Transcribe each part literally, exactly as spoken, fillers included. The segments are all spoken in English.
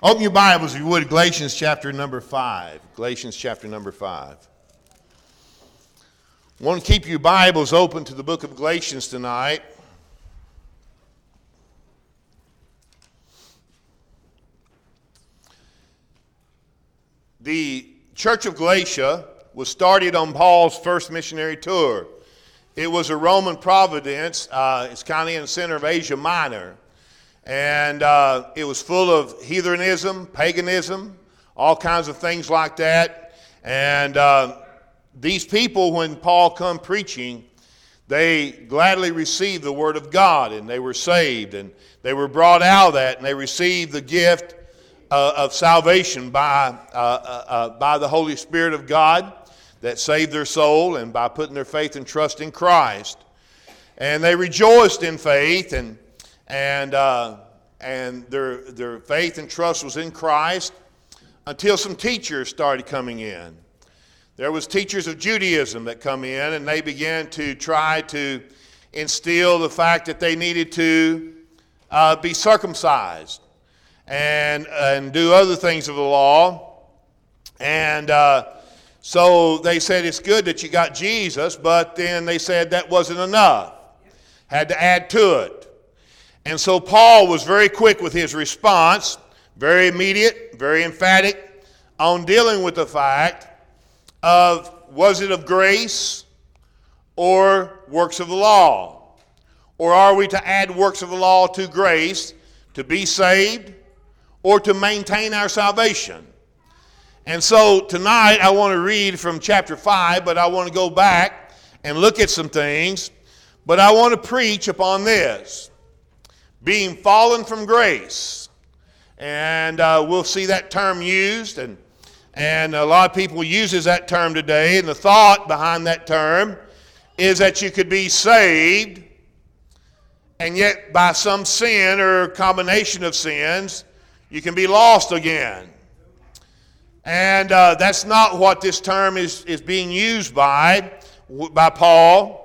Open your Bibles, if you would, Galatians chapter number five. Galatians chapter number five. I want to keep your Bibles open to the book of Galatians tonight. The Church of Galatia was started on Paul's first missionary tour. It was a Roman province. Uh, it's kind of in the center of Asia Minor. And uh, it was full of heathenism, paganism, all kinds of things like that. And uh, these people, when Paul come preaching, they gladly received the word of God, and they were saved, and they were brought out of that, and they received the gift uh, of salvation by, uh, uh, uh, by the Holy Spirit of God that saved their soul, and by putting their faith and trust in Christ. And they rejoiced in faith, and and uh, and their their faith and trust was in Christ until some teachers started coming in. There was teachers of Judaism that come in, and they began to try to instill the fact that they needed to uh, be circumcised and and do other things of the law. And uh, so they said it's good that you got Jesus, but then they said that wasn't enough. Had to add to it. And so Paul was very quick with his response, very immediate, very emphatic, on dealing with the fact of, was it of grace or works of the law? Or are we to add works of the law to grace to be saved or to maintain our salvation? And so tonight I want to read from chapter five, but I want to go back and look at some things. But I want to preach upon this, being fallen from grace. And uh, we'll see that term used, and, and a lot of people uses that term today. And the thought behind that term is that you could be saved, and yet by some sin or combination of sins, you can be lost again. And uh, that's not what this term is, is being used by, by Paul.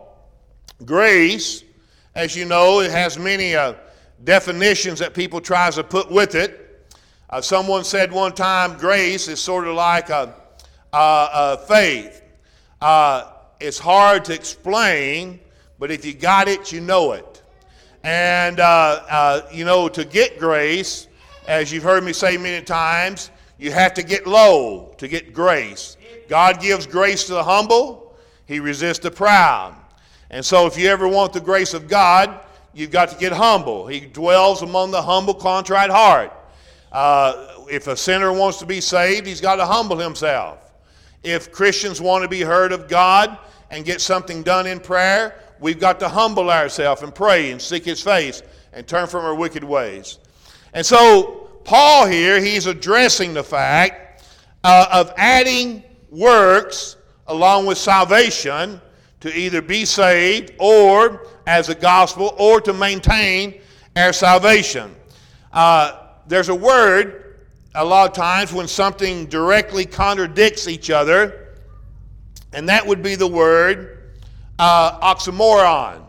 Grace, as you know, it has many uh, definitions that people try to put with it. Uh, someone said one time, grace is sort of like a, a, a faith. Uh, it's hard to explain, but if you got it, you know it. And, uh, uh, you know, to get grace, as you've heard me say many times, you have to get low to get grace. God gives grace to the humble. He resists the proud. And so if you ever want the grace of God, you've got to get humble. He dwells among the humble, contrite heart. Uh, if a sinner wants to be saved, he's got to humble himself. If Christians want to be heard of God and get something done in prayer, we've got to humble ourselves and pray and seek his face and turn from our wicked ways. And so Paul here, he's addressing the fact uh, of adding works along with salvation to either be saved or as a gospel or to maintain our salvation. Uh, there's a word a lot of times when something directly contradicts each other, and that would be the word uh, oxymoron.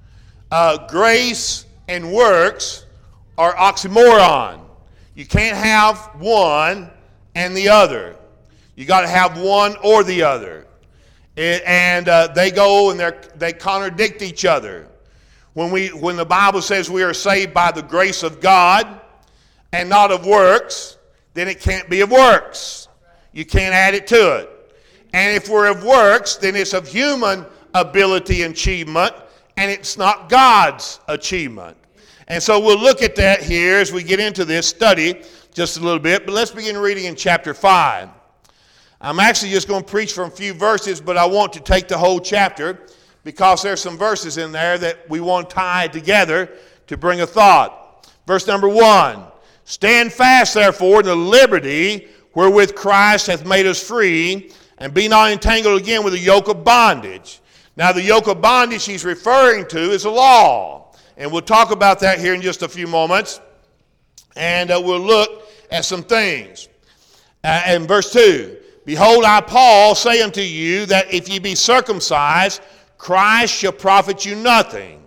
Uh, grace and works are oxymoron. You can't have one and the other. You got to have one or the other. It, and uh, they go and they contradict each other. When we, when the Bible says we are saved by the grace of God and not of works, then it can't be of works. You can't add it to it. And if we're of works, then it's of human ability and achievement, and it's not God's achievement. And so we'll look at that here as we get into this study just a little bit. But let's begin reading in chapter five. I'm actually just going to preach from a few verses, but I want to take the whole chapter because there's some verses in there that we want to tie together to bring a thought. Verse number one, stand fast therefore in the liberty wherewith Christ hath made us free, and be not entangled again with the yoke of bondage. Now the yoke of bondage he's referring to is a law, and we'll talk about that here in just a few moments, and uh, we'll look at some things. Uh, in verse two, behold, I, Paul, say unto you that if ye be circumcised, Christ shall profit you nothing.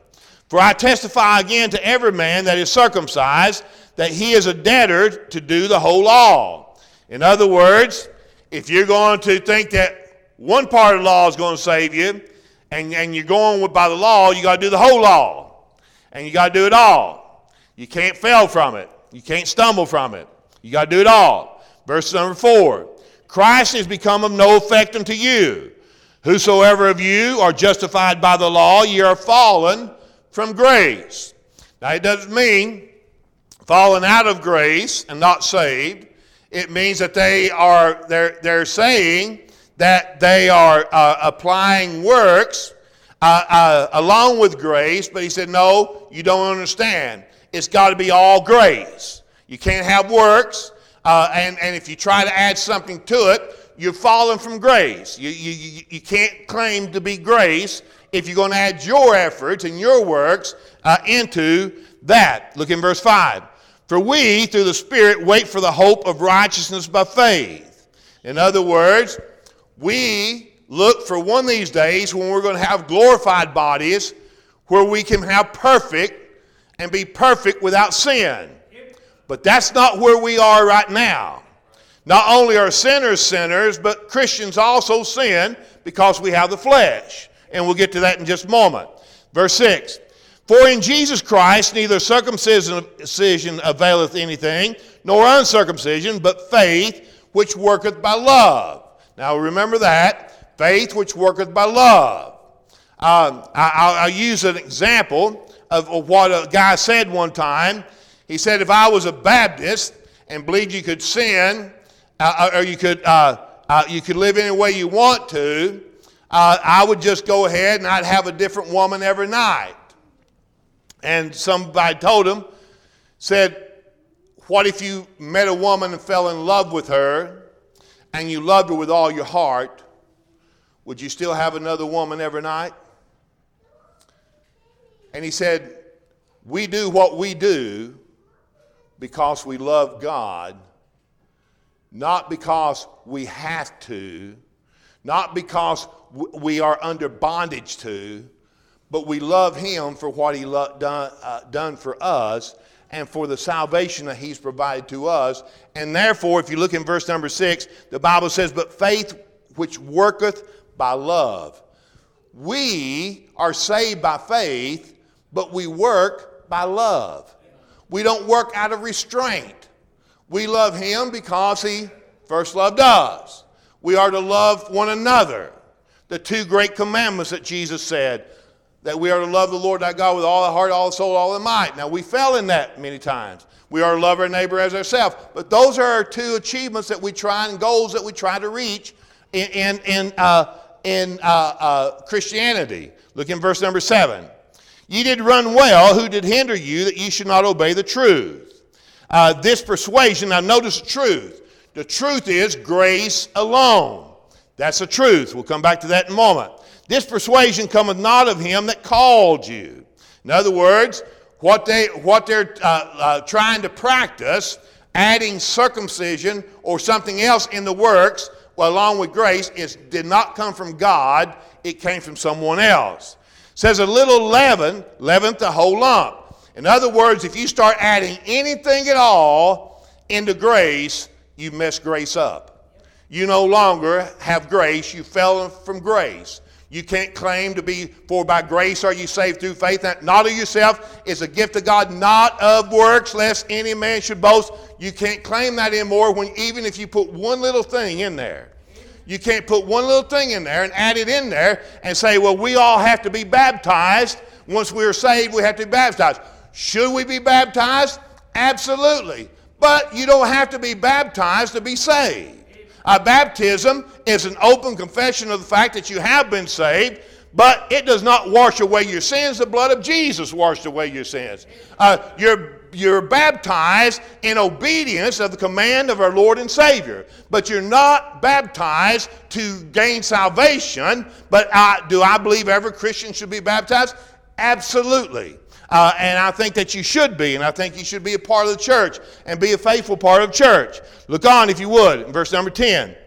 For I testify again to every man that is circumcised, that he is a debtor to do the whole law. In other words, if you're going to think that one part of the law is going to save you, and, and you're going with, by the law, you got to do the whole law. And you got to do it all. You can't fail from it. You can't stumble from it. You got to do it all. Verse number four. Christ is become of no effect unto you. Whosoever of you are justified by the law, ye are fallen from grace. Now it doesn't mean fallen out of grace and not saved. It means that they are, they're, they're saying that they are uh, applying works uh, uh, along with grace, but he said, no, you don't understand. It's got to be all grace. You can't have works, uh, and, and if you try to add something to it, you're falling from grace. You, you, you can't claim to be grace if you're going to add your efforts and your works uh, into that. Look in verse five. For we, through the Spirit, wait for the hope of righteousness by faith. In other words, we look for one of these days when we're going to have glorified bodies where we can have perfect and be perfect without sin. But that's not where we are right now. Not only are sinners sinners, but Christians also sin because we have the flesh. And we'll get to that in just a moment. Verse six. For in Jesus Christ neither circumcision availeth anything, nor uncircumcision, but faith which worketh by love. Now remember that. Faith which worketh by love. Um, I, I'll use an example of, of what a guy said one time. He said, if I was a Baptist and believed you could sin, uh, or you could, uh, uh, you could live any way you want to, uh, I would just go ahead and I'd have a different woman every night. And somebody told him, said, what if you met a woman and fell in love with her and you loved her with all your heart? Would you still have another woman every night? And he said, we do what we do because we love God, not because we have to, not because we are under bondage to, but we love him for what he lo- done, uh, done for us and for the salvation that he's provided to us. And therefore, if you look in verse number six, the Bible says, but faith which worketh by love. We are saved by faith, but we work by love. We don't work out of restraint. We love him because he first loved us. We are to love one another. The two great commandments that Jesus said, that we are to love the Lord thy God with all the heart, all the soul, all the might. Now, we fell in that many times. We are to love our neighbor as ourselves. But those are our two achievements that we try and goals that we try to reach in, in, in, uh, in uh, uh, Christianity. Look in verse number seven. Ye did run well, who did hinder you that ye should not obey the truth? Uh, this persuasion, now notice the truth. The truth is grace alone. That's the truth. We'll come back to that in a moment. This persuasion cometh not of him that called you. In other words, what, they, what they're uh, uh, trying to practice, adding circumcision or something else in the works, well, along with grace, is, did not come from God. It came from someone else. It says a little leaven, leaveneth the whole lump. In other words, if you start adding anything at all into grace, you mess grace up. You no longer have grace. You fell from grace. You can't claim to be, for by grace are you saved through faith, not of yourself. It's a gift of God, not of works, lest any man should boast. You can't claim that anymore when even if you put one little thing in there. You can't put one little thing in there and add it in there and say, well, we all have to be baptized. Once we are saved, we have to be baptized. Should we be baptized? Absolutely. But you don't have to be baptized to be saved. Uh, baptism is an open confession of the fact that you have been saved, but it does not wash away your sins. The blood of Jesus washed away your sins. Uh, you're, you're baptized in obedience of the command of our Lord and Savior, but you're not baptized to gain salvation. But uh, do I believe every Christian should be baptized? Absolutely. Uh, and I think that you should be, and I think you should be a part of the church and be a faithful part of church. Look on, if you would, in verse number ten.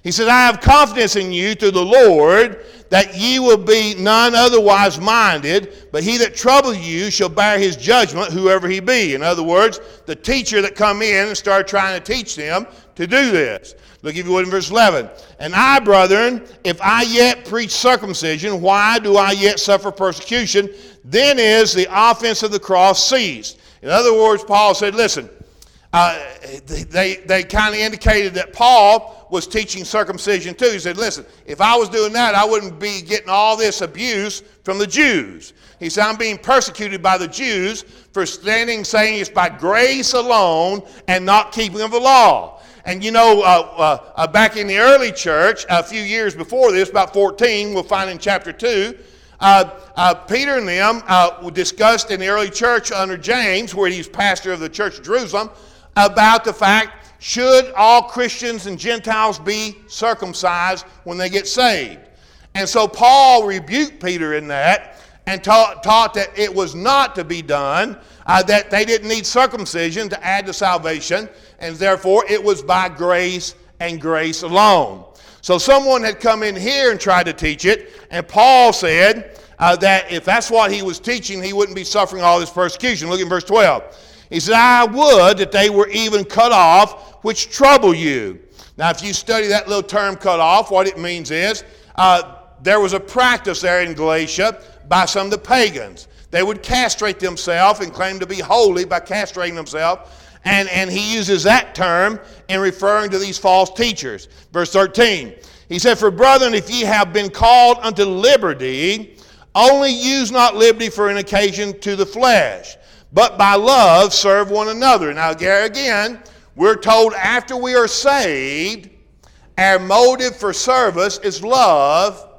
He said, I have confidence in you through the Lord that ye will be none otherwise minded, but he that troubleth you shall bear his judgment, whoever he be. In other words, the teacher that come in and started trying to teach them to do this. Look, if you would, in verse eleven. And I, brethren, if I yet preach circumcision, why do I yet suffer persecution? Then is the offense of the cross ceased. In other words, Paul said, listen, uh, they, they kind of indicated that Paul was teaching circumcision too. He said, listen, if I was doing that, I wouldn't be getting all this abuse from the Jews. He said, I'm being persecuted by the Jews for standing saying it's by grace alone and not keeping of the law. And you know, uh, uh, uh, back in the early church, a few years before this, about fourteen, we'll find in chapter two, uh, uh, Peter and them uh, discussed in the early church under James, where he's pastor of the church of Jerusalem, about the fact, should all Christians and Gentiles be circumcised when they get saved? And so Paul rebuked Peter in that and taught, taught that it was not to be done, uh, that they didn't need circumcision to add to salvation, and therefore it was by grace and grace alone. So someone had come in here and tried to teach it, and Paul said uh, that if that's what he was teaching, he wouldn't be suffering all this persecution. Look at verse twelve. He said, I would that they were even cut off, which trouble you. Now, if you study that little term cut off, what it means is uh, there was a practice there in Galatia by some of the pagans. They would castrate themselves and claim to be holy by castrating themselves. And, and he uses that term in referring to these false teachers. Verse thirteen, he said, for brethren, if ye have been called unto liberty, only use not liberty for an occasion to the flesh, but by love serve one another. Now again, we're told after we are saved, our motive for service is love,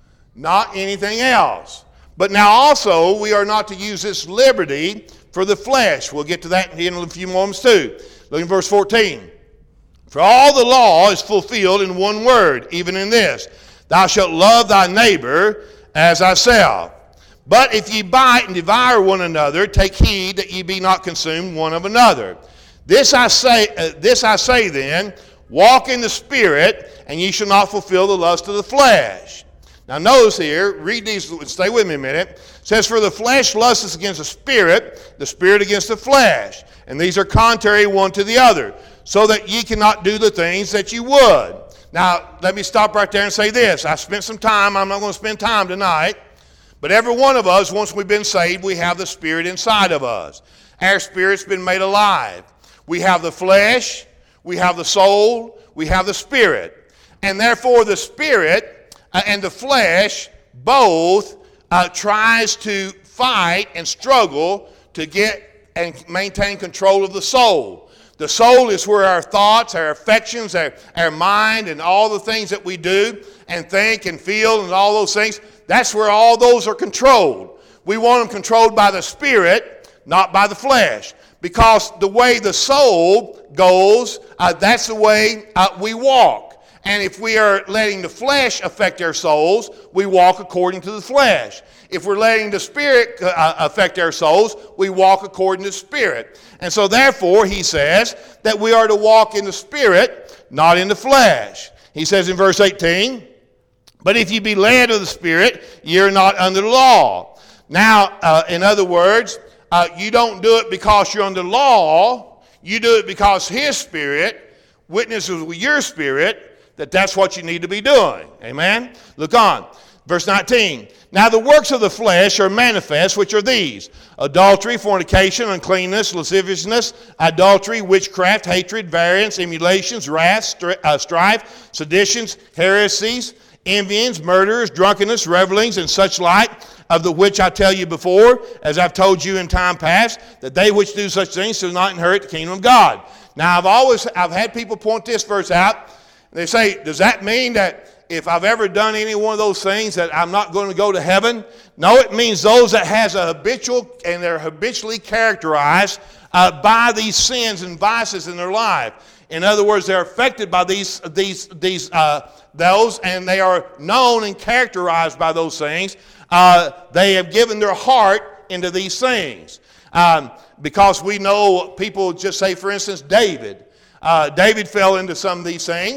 not anything else. But now also, we are not to use this liberty for the flesh. We'll get to that in a few moments too. Look at verse fourteen. For all the law is fulfilled in one word, even in this, thou shalt love thy neighbor as thyself. But if ye bite and devour one another, take heed that ye be not consumed one of another. This I say, uh, this I say then, walk in the Spirit, and ye shall not fulfill the lust of the flesh. Now notice here, read these, stay with me a minute. It says, for the flesh lusteth against the Spirit, the Spirit against the flesh. And these are contrary one to the other, so that ye cannot do the things that you would. Now, let me stop right there and say this. I spent some time, I'm not going to spend time tonight, but every one of us, once we've been saved, we have the Spirit inside of us. Our spirit's been made alive. We have the flesh, we have the soul, we have the Spirit. And therefore the Spirit uh, and the flesh both uh, tries to fight and struggle to get and maintain control of the soul. The soul is where our thoughts, our affections, our, our mind, and all the things that we do and think and feel and all those things, that's where all those are controlled. We want them controlled by the Spirit, not by the flesh. Because the way the soul goes, uh, that's the way uh, we walk. And if we are letting the flesh affect our souls, we walk according to the flesh. If we're letting the Spirit uh, affect our souls, we walk according to the Spirit. And so therefore, he says that we are to walk in the Spirit, not in the flesh. He says in verse eighteen, but if you be led of the Spirit, ye are not under the law. Now, uh, in other words, uh, you don't do it because you're under law. You do it because his Spirit witnesses with your spirit that that's what you need to be doing. Amen? Look on. Verse nineteen. Now the works of the flesh are manifest, which are these: adultery, fornication, uncleanness, lasciviousness, adultery, witchcraft, hatred, variance, emulations, wrath, stri- uh, strife, seditions, heresies, envyings, murders, drunkenness, revelings, and such like, of the which I tell you before, as I've told you in time past, that they which do such things shall not inherit the kingdom of God. Now I've always I've had people point this verse out. They say, does that mean that if I've ever done any one of those things that I'm not going to go to heaven? No, it means those that has a habitual and they're habitually characterized uh, by these sins and vices in their life. In other words, they're affected by these these these uh, those, and they are known and characterized by those things. Uh, they have given their heart into these things. Um, because we know people just say, for instance, David. Uh, David fell into some of these things.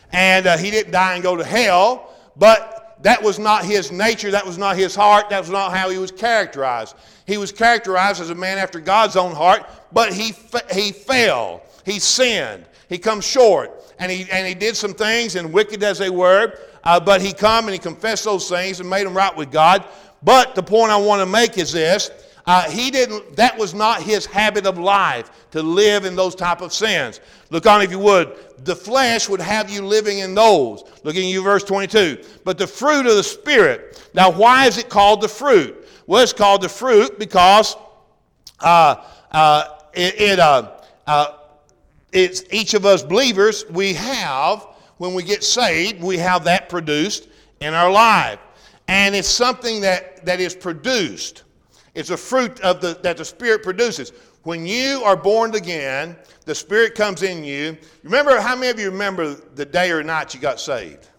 And uh, he didn't die and go to hell, but that was not his nature, that was not his heart, that was not how he was characterized. He was characterized as a man after God's own heart, but he he fell, he sinned, he come short, and he and he did some things, and wicked as they were, uh, but he come and he confessed those things and made them right with God. But the point I want to make is this. Uh, he didn't, that was not his habit of life, to live in those type of sins. Look on if you would. The flesh would have you living in those. Look at you verse twenty-two. But the fruit of the Spirit. Now why is it called the fruit? Well, it's called the fruit because uh, uh, it, it, uh, uh, it's each of us believers, we have, when we get saved, we have that produced in our life. And it's something that, that is produced. It's a fruit of the, that the Spirit produces. When you are born again, the Spirit comes in you. Remember, how many of you remember the day or night you got saved?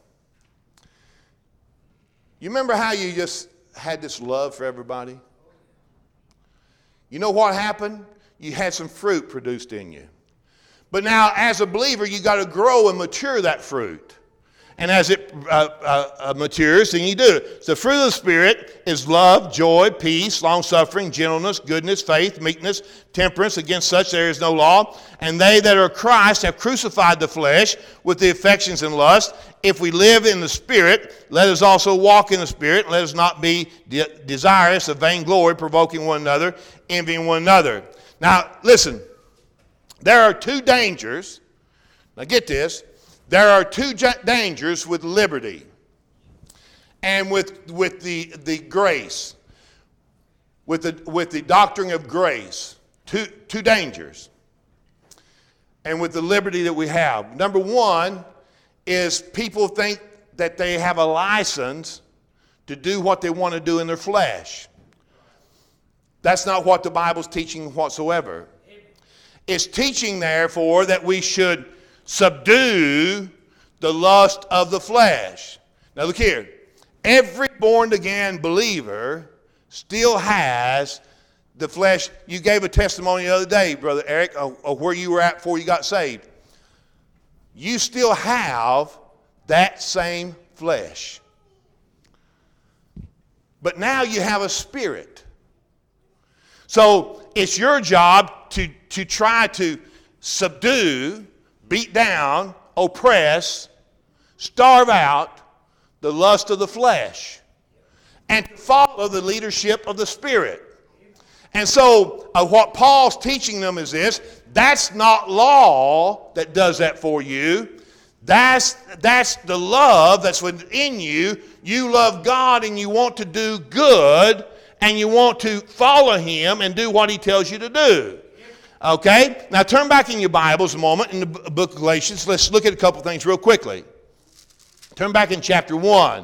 You remember how you just had this love for everybody? You know what happened? You had some fruit produced in you. But now, as a believer, you got to grow and mature that fruit. And as it uh, uh, matures, then you do it. So the fruit of the Spirit is love, joy, peace, long-suffering, gentleness, goodness, faith, meekness, temperance. Against such there is no law. And they that are Christ have crucified the flesh with the affections and lust. If we live in the Spirit, let us also walk in the Spirit. Let us not be de- desirous of vainglory, provoking one another, envying one another. Now, listen. There are two dangers. Now get this. There are two dangers with liberty and with, with the, the grace, with the, with the doctrine of grace. Two, two dangers. And with the liberty that we have. Number one is people think that they have a license to do what they want to do in their flesh. That's not what the Bible's teaching whatsoever. It's teaching, therefore, that we should subdue the lust of the flesh. Now look here. Every born-again believer still has the flesh. You gave a testimony the other day, Brother Eric, of, of where you were at before you got saved. You still have that same flesh. But now you have a spirit. So it's your job to, to try to subdue, beat down, oppress, starve out the lust of the flesh, and to follow the leadership of the Spirit. And so uh, what Paul's teaching them is this: that's not law that does that for you. That's, that's the love that's within you. You love God and you want to do good, and you want to follow Him and do what He tells you to do. Okay? Now turn back in your Bibles a moment in the book of Galatians. Let's look at a couple things real quickly. Turn back in chapter one.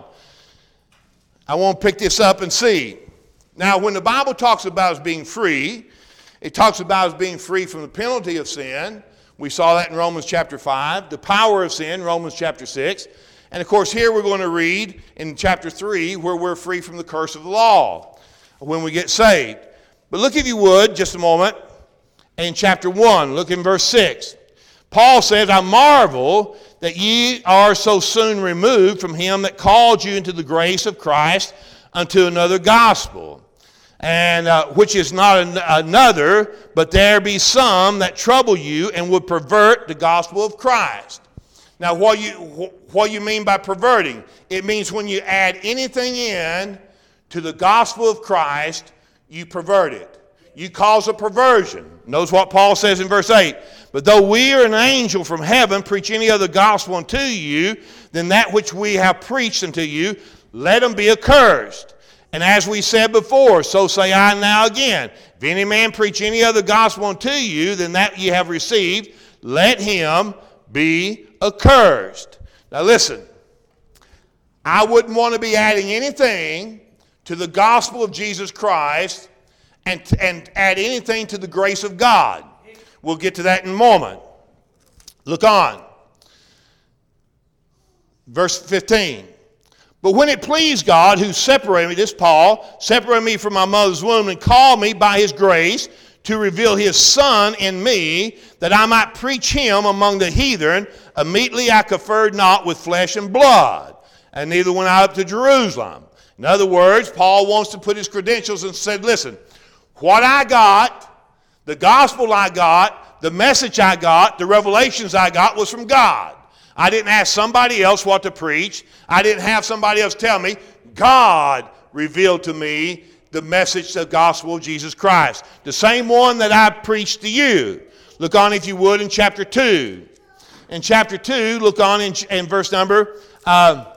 I want to pick this up and see. Now when the Bible talks about us being free, it talks about us being free from the penalty of sin. We saw that in Romans chapter five. The power of sin, Romans chapter six. And of course here we're going to read in chapter three where we're free from the curse of the law when we get saved. But look, if you would, just a moment, in chapter one, look in verse six. Paul says, I marvel that ye are so soon removed from him that called you into the grace of Christ unto another gospel, and uh, which is not an, another, but there be some that trouble you and would pervert the gospel of Christ. Now, what you what you mean by perverting? It means when you add anything in to the gospel of Christ, you pervert it. You cause a perversion. Notice what Paul says in verse eight. But though we or an angel from heaven preach any other gospel unto you than that which we have preached unto you, let him be accursed. And as we said before, so say I now again, if any man preach any other gospel unto you than that ye have received, let him be accursed. Now listen, I wouldn't want to be adding anything to the gospel of Jesus Christ and, and add anything to the grace of God. We'll get to that in a moment. Look on. Verse fifteen. But when it pleased God, who separated me, this Paul, separated me from my mother's womb and called me by his grace to reveal his Son in me, that I might preach him among the heathen. Immediately I conferred not with flesh and blood, and neither went I up to Jerusalem. In other words, Paul wants to put his credentials and said, listen, what I got, the gospel I got, the message I got, the revelations I got was from God. I didn't ask somebody else what to preach. I didn't have somebody else tell me. God revealed to me the message, the gospel of Jesus Christ. The same one that I preached to you. Look on, if you would, in chapter two. In chapter two, look on in, in verse number uh,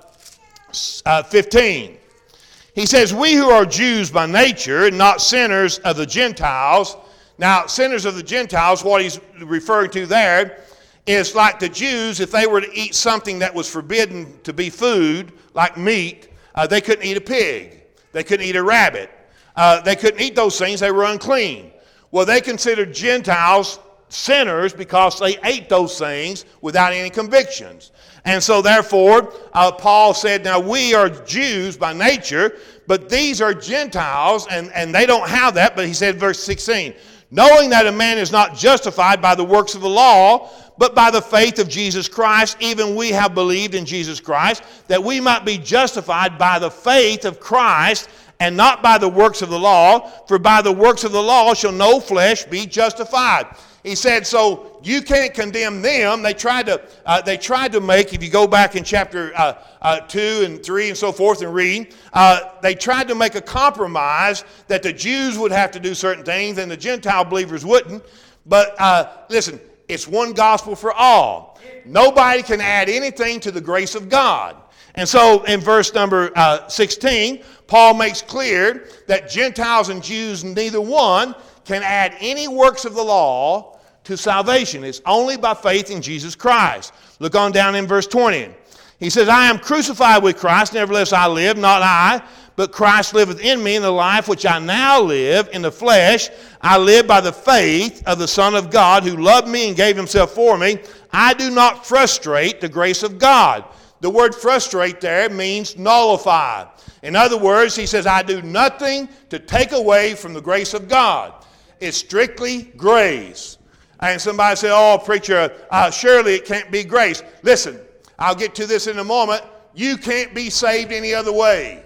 uh, fifteen. He says, we who are Jews by nature, not sinners of the Gentiles. Now, sinners of the Gentiles, what he's referring to there is like the Jews, if they were to eat something that was forbidden to be food, like meat, uh, they couldn't eat a pig. They couldn't eat a rabbit. Uh, they couldn't eat those things. They were unclean. Well, they considered Gentiles sinners because they ate those things without any convictions. And so therefore, uh, Paul said, now we are Jews by nature, but these are Gentiles, and, and they don't have that. But he said, verse sixteen, knowing that a man is not justified by the works of the law, but by the faith of Jesus Christ, even we have believed in Jesus Christ, that we might be justified by the faith of Christ, and not by the works of the law, for by the works of the law shall no flesh be justified. He said, so you can't condemn them. They tried to, uh, they tried to make, if you go back in chapter uh, uh, two and three and so forth and read, uh, they tried to make a compromise that the Jews would have to do certain things and the Gentile believers wouldn't. But uh, listen, it's one gospel for all. Nobody can add anything to the grace of God. And so in verse number uh, sixteen, Paul makes clear that Gentiles and Jews, neither one can add any works of the law to salvation. It's only by faith in Jesus Christ. Look on down in verse twenty. He says, I am crucified with Christ, nevertheless I live, not I, but Christ liveth in me, in the life which I now live in the flesh. I live by the faith of the Son of God, who loved me and gave himself for me. I do not frustrate the grace of God. The word frustrate there means nullify. In other words, he says, I do nothing to take away from the grace of God. It's strictly grace. And somebody say, oh, preacher, uh, surely it can't be grace. Listen, I'll get to this in a moment. You can't be saved any other way.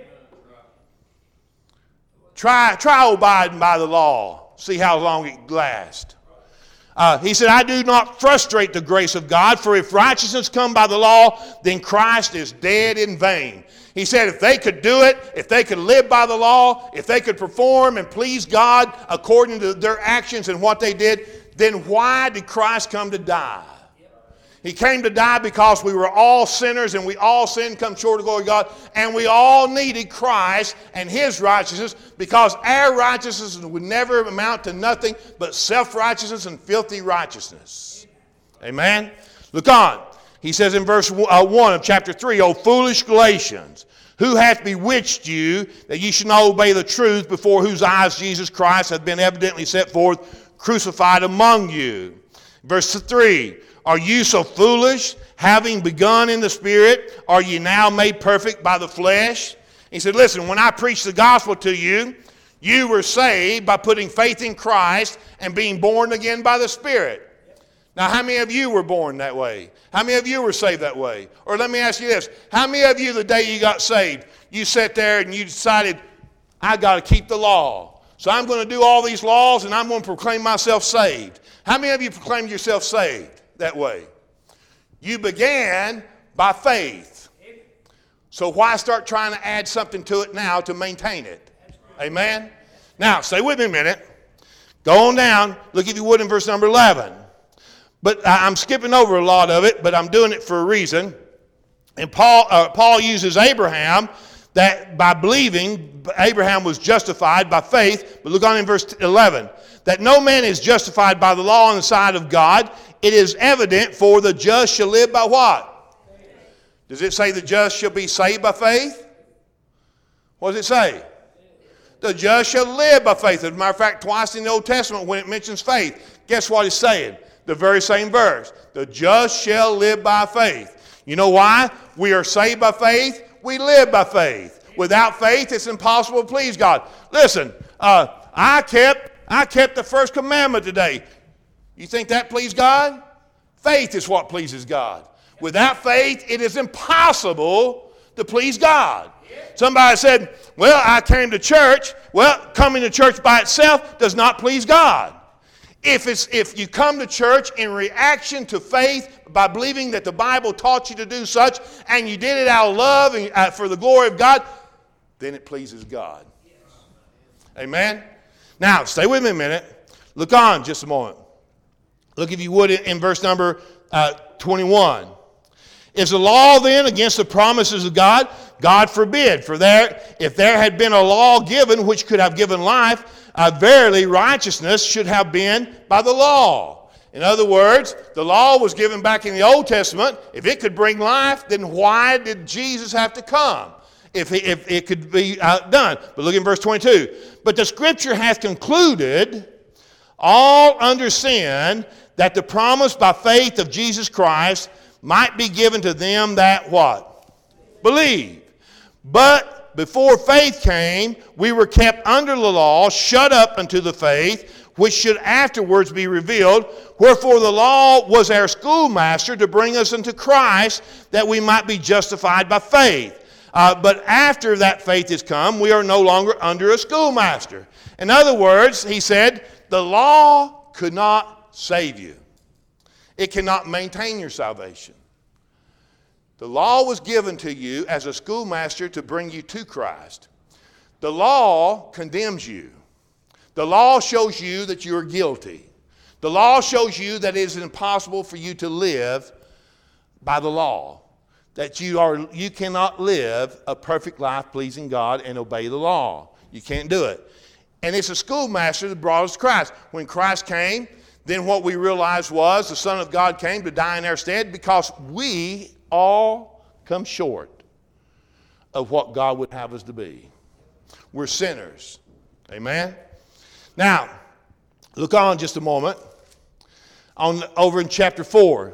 Try, try abiding by the law. See how long it lasts. Uh, he said, I do not frustrate the grace of God, for if righteousness come by the law, then Christ is dead in vain. He said if they could do it, if they could live by the law, if they could perform and please God according to their actions and what they did, then why did Christ come to die? He came to die because we were all sinners and we all sinned, come short of the glory of God, and we all needed Christ and his righteousness, because our righteousness would never amount to nothing but self-righteousness and filthy righteousness. Amen? Look on. He says in verse one of chapter three, O foolish Galatians, who hath bewitched you that ye should not obey the truth, before whose eyes Jesus Christ hath been evidently set forth, crucified among you. Verse three, are you so foolish, having begun in the Spirit, are ye now made perfect by the flesh? He said, listen, when I preached the gospel to you, you were saved by putting faith in Christ and being born again by the Spirit. Now, how many of you were born that way? How many of you were saved that way? Or let me ask you this. How many of you, the day you got saved, you sat there and you decided, I got to keep the law. So I'm going to do all these laws and I'm going to proclaim myself saved. How many of you proclaimed yourself saved that way? You began by faith. So why start trying to add something to it now to maintain it? Amen? Now, stay with me a minute. Go on down. Look, if you would, in verse number eleven. But I'm skipping over a lot of it, but I'm doing it for a reason. And Paul, uh, Paul uses Abraham, that by believing, Abraham was justified by faith. But look on in verse eleven. That no man is justified by the law on the side of God. It is evident, for the just shall live by what? Faith. Does it say the just shall be saved by faith? What does it say? The just shall live by faith. As a matter of fact, twice in the Old Testament when it mentions faith, guess what it's saying? The very same verse. The just shall live by faith. You know why? We are saved by faith. We live by faith. Without faith, it's impossible to please God. Listen, uh, I kept I kept the first commandment today. You think that pleased God? Faith is what pleases God. Without faith, it is impossible to please God. Somebody said, well, I came to church. Well, coming to church by itself does not please God. If, it's, if you come to church in reaction to faith by believing that the Bible taught you to do such, and you did it out of love and uh, for the glory of God, then it pleases God. Amen? Now, stay with me a minute. Look on just a moment. Look, if you would, in verse number uh, twenty-one. Is the law then against the promises of God? God forbid. For there, if there had been a law given which could have given life, uh, verily righteousness should have been by the law. In other words, the law was given back in the Old Testament. If it could bring life, then why did Jesus have to come? If, he, if it could be uh, done. But look in verse twenty-two. But the Scripture hath concluded all under sin, that the promise by faith of Jesus Christ might be given to them that what? Believe. But before faith came, we were kept under the law, shut up unto the faith, which should afterwards be revealed. Wherefore the law was our schoolmaster to bring us unto Christ, that we might be justified by faith. Uh, but after that faith is come, we are no longer under a schoolmaster. In other words, he said, the law could not save you. It cannot maintain your salvation. The law was given to you as a schoolmaster to bring you to Christ. The law condemns you. The law shows you that you are guilty. The law shows you that it is impossible for you to live by the law. That you are you cannot live a perfect life pleasing God and obey the law. You can't do it. And it's a schoolmaster that brought us to Christ. When Christ came, then what we realized was the Son of God came to die in our stead because we all come short of what God would have us to be. We're sinners. Amen? Now, look on just a moment. On over in chapter four.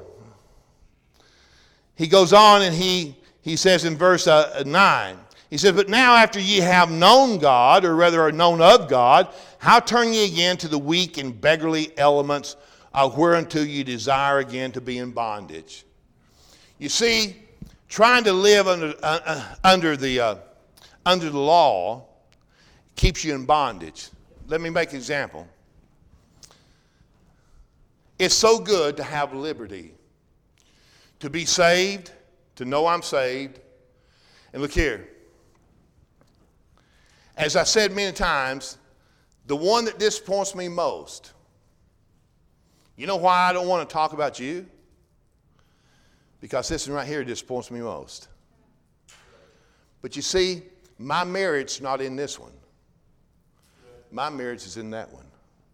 He goes on and he, he says in verse uh, nine, he says, but now after ye have known God, or rather are known of God, how turn ye again to the weak and beggarly elements uh, whereunto ye desire again to be in bondage? You see, trying to live under, uh, uh, under, the, uh, under the law keeps you in bondage. Let me make an example. It's so good to have liberty. To be saved, to know I'm saved. And look here. As I said many times, the one that disappoints me most, you know why I don't want to talk about you? Because this one right here disappoints me most. But you see, my marriage is not in this one. My marriage is in that one.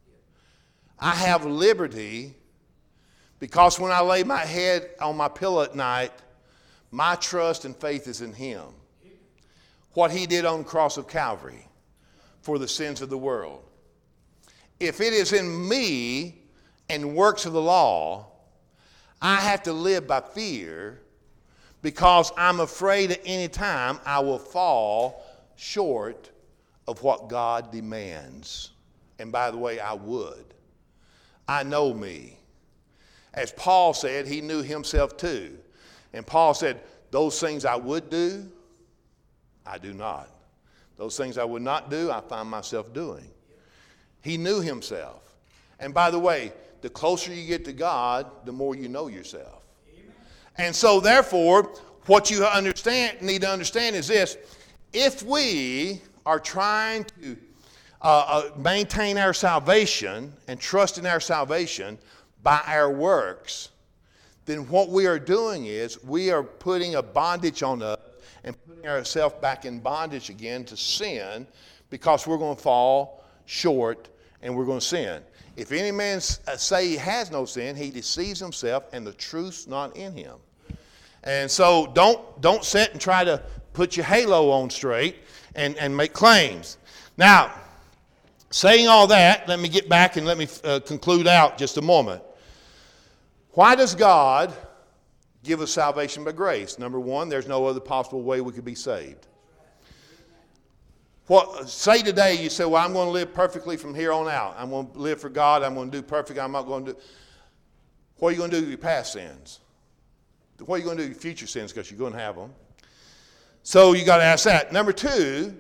I have liberty because when I lay my head on my pillow at night, my trust and faith is in Him. What He did on the cross of Calvary for the sins of the world. If it is in me and works of the law, I have to live by fear because I'm afraid at any time I will fall short of what God demands. And by the way, I would. I know me. As Paul said, he knew himself too. And Paul said, those things I would do, I do not. Those things I would not do, I find myself doing. He knew himself. And by the way, the closer you get to God, the more you know yourself. Amen. And so therefore, what you understand, need to understand is this. If we are trying to uh, uh, maintain our salvation and trust in our salvation by our works, then what we are doing is we are putting a bondage on us and putting ourselves back in bondage again to sin because we're going to fall short and we're going to sin. If any man say he has no sin, he deceives himself and the truth's not in him. And so don't, don't sit and try to put your halo on straight and, and make claims. Now, saying all that, let me get back and let me uh, conclude out just a moment. Why does God give us salvation by grace? Number one, there's no other possible way we could be saved. What, say today you say, well, I'm going to live perfectly from here on out. I'm going to live for God. I'm going to do perfect. I'm not going to do. What are you going to do with your past sins? What are you going to do with your future sins? Because you're going to have them. So you got to ask that. Number two,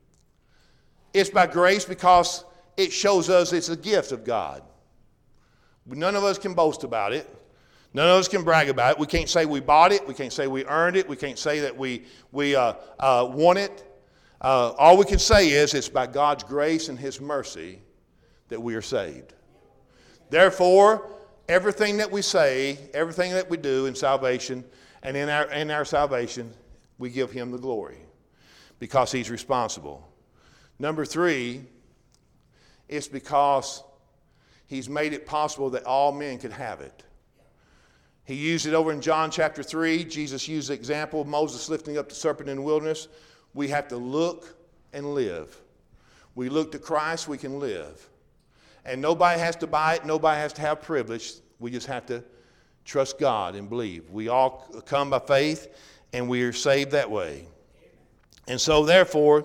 it's by grace because it shows us it's a gift of God. None of us can boast about it. None of us can brag about it. We can't say we bought it. We can't say we earned it. We can't say that we, we uh, uh, won it. Uh, all we can say is it's by God's grace and his mercy that we are saved. Therefore, everything that we say, everything that we do in salvation and in our, in our salvation, we give him the glory because he's responsible. Number three, it's because he's made it possible that all men could have it. He used it over in John chapter three. Jesus used the example of Moses lifting up the serpent in the wilderness. We have to look and live. We look to Christ, we can live. And nobody has to buy it. Nobody has to have privilege. We just have to trust God and believe. We all come by faith, and we are saved that way. And so, therefore,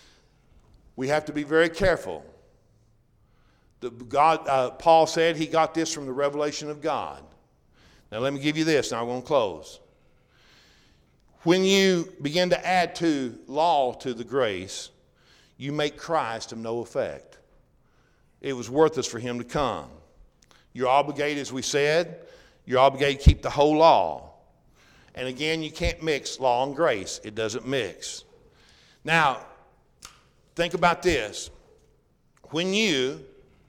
we have to be very careful. The God, uh, Paul said he got this from the revelation of God. Now, let me give you this. Now, I'm going to close. When you begin to add to law to the grace, you make Christ of no effect. It was worthless for him to come. You're obligated, as we said, you're obligated to keep the whole law. And again, you can't mix law and grace. It doesn't mix. Now, think about this. When you,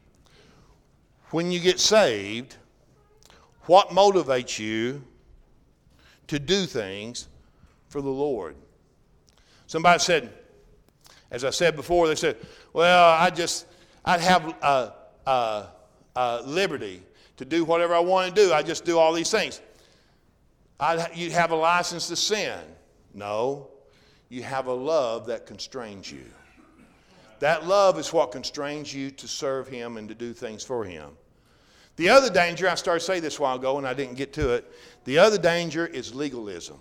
when you get saved, what motivates you to do things for the Lord? Somebody said, as I said before, they said, well, I just, I'd have uh, uh, uh, liberty to do whatever I want to do. I just do all these things. I'd, you'd have a license to sin. No, you have a love that constrains you. That love is what constrains you to serve him and to do things for him. The other danger, I started to say this a while ago and I didn't get to it. The other danger is legalism.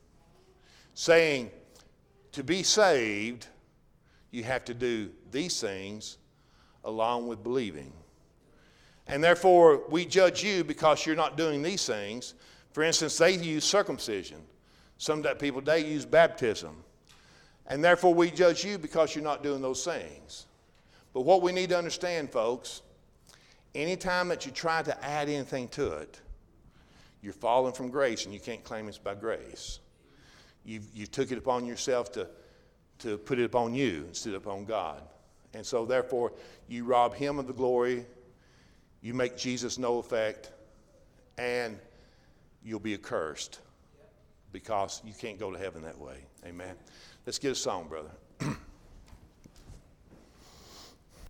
Saying, to be saved, you have to do these things along with believing. And therefore, we judge you because you're not doing these things. For instance, they use circumcision. Some people today use baptism. And therefore, we judge you because you're not doing those things. But what we need to understand, folks, anytime that you try to add anything to it, you're falling from grace and you can't claim it's by grace. You you took it upon yourself to, to put it upon you instead of upon God. And so therefore, you rob him of the glory, you make Jesus no effect, and you'll be accursed because you can't go to heaven that way. Amen. Let's get a song, brother.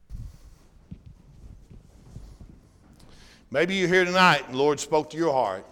Maybe you're here tonight and the Lord spoke to your heart.